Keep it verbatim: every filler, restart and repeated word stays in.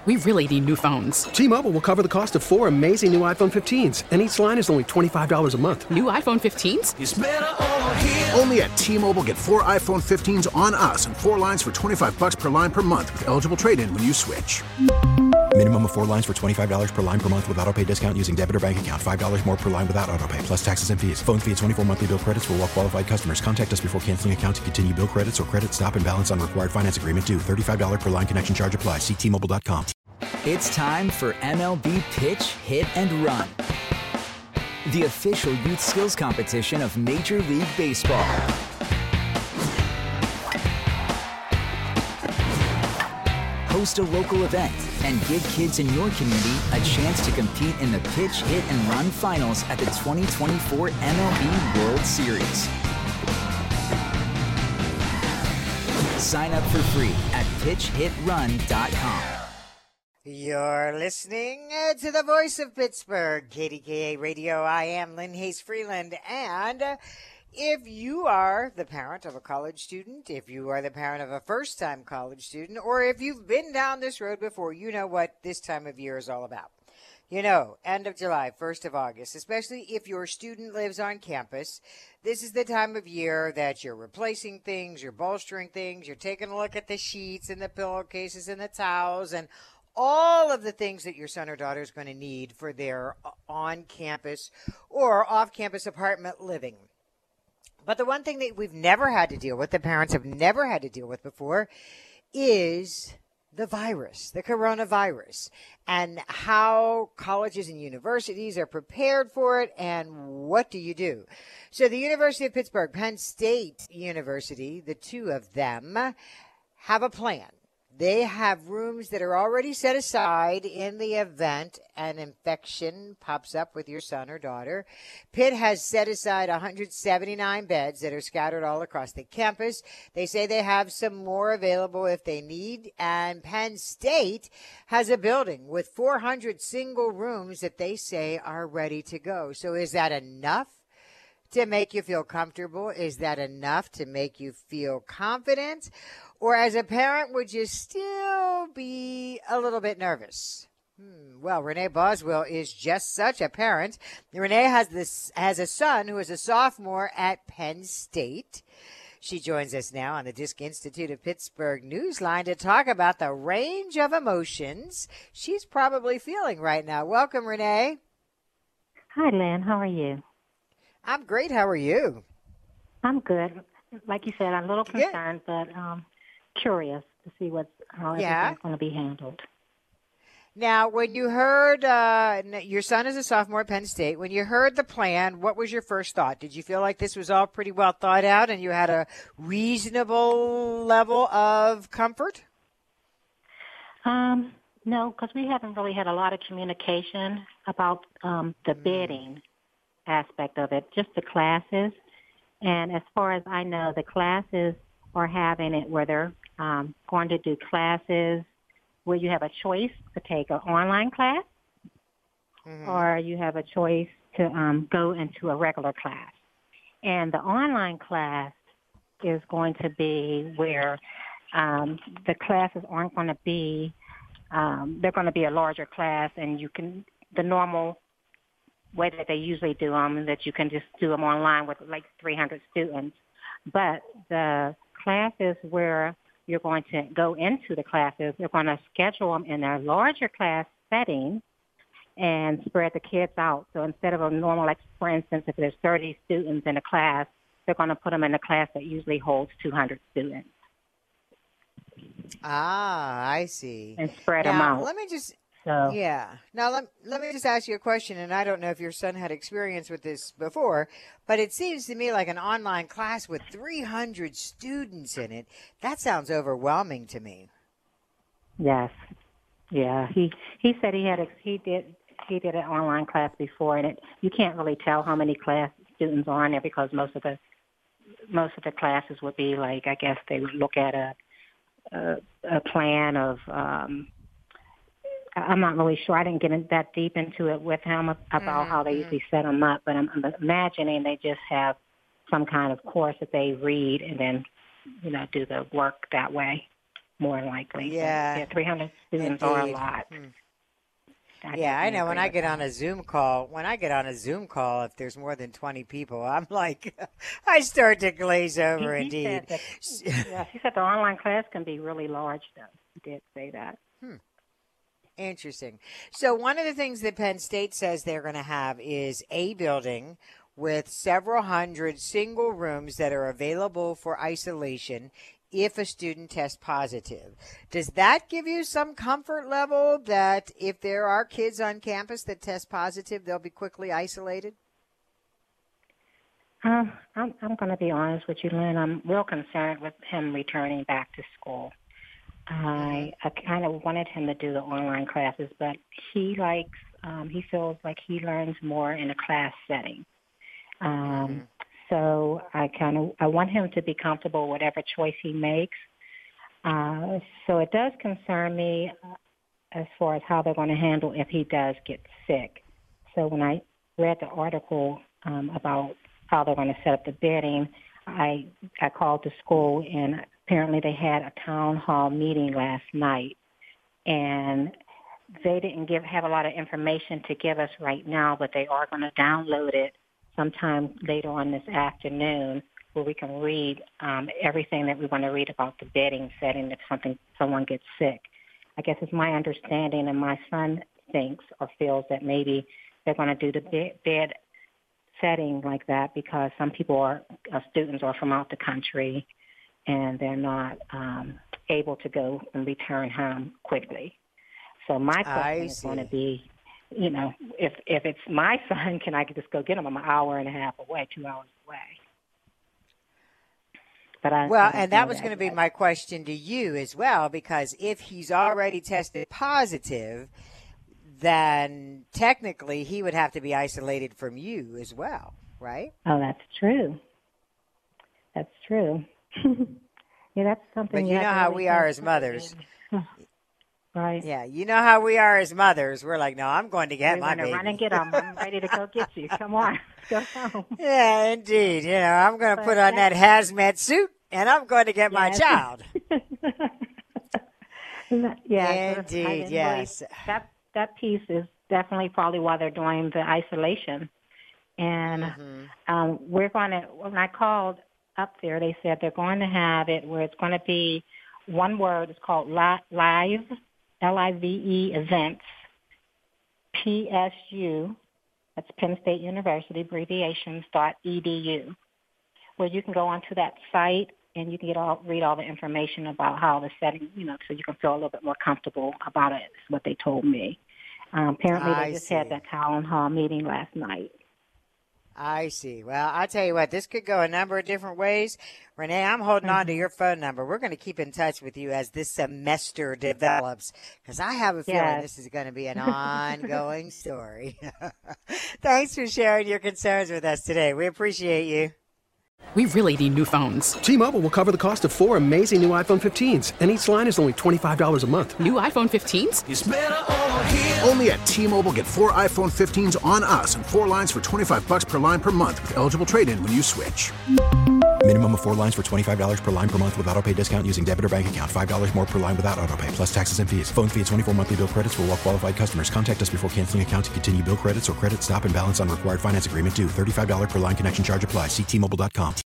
We really need new phones. T-Mobile will cover the cost of four amazing new iPhone fifteens, and each line is only twenty-five dollars a month. New iPhone fifteens? It's better over here. Only at T-Mobile, get four iPhone fifteens on us and four lines for twenty-five dollars per line per month with eligible trade-in when you switch. Minimum of four lines for twenty-five dollars per line per month with autopay discount using debit or bank account. five dollars more per line without autopay, plus taxes and fees. Phone fee at twenty-four monthly bill credits for well-qualified customers. Contact us before canceling account to continue bill credits or credit stop and balance on required finance agreement due. thirty-five dollars per line connection charge applies. See T Mobile dot com. It's time for M L B Pitch, Hit, and Run, the official youth skills competition of Major League Baseball. Host a local event and give kids in your community a chance to compete in the Pitch, Hit, and Run finals at the twenty twenty-four M L B World Series. Sign up for free at pitch hit run dot com. You're listening uh, to the voice of Pittsburgh, K D K A Radio. I am Lynn Hayes Freeland, and uh, if you are the parent of a college student, if you are the parent of a first-time college student, or if you've been down this road before, you know what this time of year is all about. You know, end of July, first of August, especially if your student lives on campus, this is the time of year that you're replacing things, you're bolstering things, you're taking a look at the sheets and the pillowcases and the towels and all of the things that your son or daughter is going to need for their on-campus or off-campus apartment living. But the one thing that we've never had to deal with, the parents have never had to deal with before, is the virus, the coronavirus, and how colleges and universities are prepared for it, and what do you do? So the University of Pittsburgh, Penn State University, the two of them, have a plan. They have rooms that are already set aside in the event an infection pops up with your son or daughter. Pitt has set aside one hundred seventy-nine beds that are scattered all across the campus. They say they have some more available if they need. And Penn State has a building with four hundred single rooms that they say are ready to go. So is that enough to make you feel comfortable? Is that enough to make you feel confident? Or as a parent, would you still be a little bit nervous? Hmm. Well, Renee Boswell is just such a parent. Renee has this has a son who is a sophomore at Penn State. She joins us now on the Disc Institute of Pittsburgh Newsline to talk about the range of emotions she's probably feeling right now. Welcome, Renee. Hi, Lynn. How are you? I'm great. How are you? I'm good. Like you said, I'm a little concerned, yeah. but um, curious to see what's, how yeah. everything's going to be handled. Now, when you heard uh, your son is a sophomore at Penn State, when you heard the plan, what was your first thought? Did you feel like this was all pretty well thought out and you had a reasonable level of comfort? Um, no, because we haven't really had a lot of communication about um, the bidding aspect of it, just the classes. And as far as I know, the classes are having it where they're um, going to do classes where you have a choice to take an online class mm-hmm. or you have a choice to um, go into a regular class. And the online class is going to be where um, the classes aren't going to be, um, they're going to be a larger class, and you can, the normal way that they usually do them, that you can just do them online with like three hundred students. But the classes where you're going to go into the classes, they're going to schedule them in a larger class setting and spread the kids out. So instead of a normal, like for instance, if there's thirty students in a class, they're going to put them in a class that usually holds two hundred students. Ah, I see. And spread now, them out. Let me just... So. Yeah. Now, let, let me just ask you a question, and I don't know if your son had experience with this before, but it seems to me like an online class with three hundred students in it, that sounds overwhelming to me. Yes. Yeah. He he said he had a, he did he did an online class before, and it you can't really tell how many class students are in there because most of the most of the classes would be like, I guess they would look at a a, a plan of um I'm not really sure. I didn't get in that deep into it with him about mm-hmm. how they usually set them up, but I'm, I'm imagining they just have some kind of course that they read and then, you know, do the work that way. more likely. Yeah. So, yeah, three hundred students are a Indeed. lot. Hmm. I Yeah, I definitely know. When agree I with get that. on a Zoom call, when I get on a Zoom call, if there's more than twenty people, I'm like, I start to glaze over. He, he Indeed. said that, yeah, he said the online class can be really large, though. He did say that. Interesting. So one of the things that Penn State says they're going to have is a building with several hundred single rooms that are available for isolation if a student tests positive. Does that give you some comfort level that if there are kids on campus that test positive, they'll be quickly isolated? Uh, I'm, I'm going to be honest with you, Lynn. I'm real concerned with him returning back to school. I, I kind of wanted him to do the online classes, but he likes, um, he feels like he learns more in a class setting. Um, mm-hmm. So I kind of, I want him to be comfortable whatever choice he makes. Uh, so it does concern me uh, as far as how they're going to handle if he does get sick. So when I read the article um, about how they're going to set up the bidding, I I called the school, and apparently they had a town hall meeting last night, and they didn't give have a lot of information to give us right now, but they are going to download it sometime later on this afternoon, where we can read um, everything that we want to read about the bidding setting if something someone gets sick. I guess it's my understanding, and my son thinks or feels that maybe they're going to do the bid, bid setting like that because some people are uh, students are from out the country and they're not um, able to go and return home quickly. So my question I is see. going to be, you know, if if it's my son, can I just go get him? I'm an hour and a half away, two hours away. But I, Well, I don't and that know was going to be yet. my question to you as well, because if he's already tested positive, then technically he would have to be isolated from you as well, right? Oh, that's true. That's true. Yeah, that's something. But you have know to how really we are think as mothers. Right. Yeah, you know how we are as mothers. We're like, no, I'm going to get We're my going to baby. run and get them. I'm ready to go get you. Come on, let's go home. Yeah, indeed. You know, I'm going to But put on that that- hazmat suit, and I'm going to get my Yes. child. Yeah, Indeed, yes. Really, that that piece is definitely probably why they're doing the isolation. And Mm-hmm. um, we're going to. When I called up there, they said they're going to have it where it's going to be one word. It's called li- live, L I V E events, P S U. That's Penn State University abbreviations dot E D U, where you can go onto that site and you can get all read all the information about how the setting, you know, so you can feel a little bit more comfortable about it. Is what they told me. Um, apparently, I they just see. had that town hall meeting last night. I see. Well, I'll tell you what, this could go a number of different ways. Renee, I'm holding on to your phone number. We're going to keep in touch with you as this semester develops, because I have a feeling Yes. this is going to be an ongoing story. Thanks for sharing your concerns with us today. We appreciate you. We really need new phones. T-Mobile will cover the cost of four amazing new iPhone fifteens, and each line is only twenty-five dollars a month. New iPhone fifteens? Only at T-Mobile, get four iPhone fifteens on us and four lines for twenty-five bucks per line per month with eligible trade-in when you switch. Minimum of four lines for twenty-five dollars per line per month with autopay discount using debit or bank account. five dollars more per line without autopay, plus taxes and fees. Phone fee at twenty-four monthly bill credits for well-qualified customers. Contact us before canceling account to continue bill credits or credit stop and balance on required finance agreement due. thirty-five dollars per line connection charge applies. See T Mobile dot com.